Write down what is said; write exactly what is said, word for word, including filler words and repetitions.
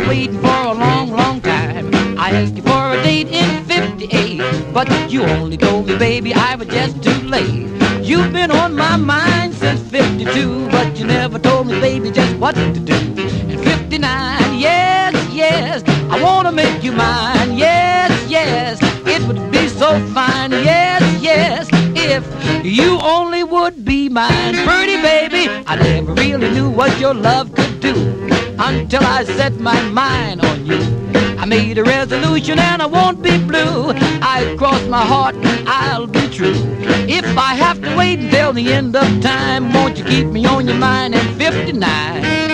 waiting for a long, long time. I asked you for a date in fifty-eight, but you only told me, baby, I was just too late. You've been on my mind since fifty-two, but you never told me, baby, just what to do. And fifty-nine, yes, yes, I wanna make you mine. Yes, yes, it would be so fine. Yes, yes, if you only would be mine. Pretty baby, I never really knew what your love could do until I set my mind on you. I made a resolution and I won't be blue. I cross my heart and I'll be true. If I have to wait until the end of time, won't you keep me on your mind at fifty-nine?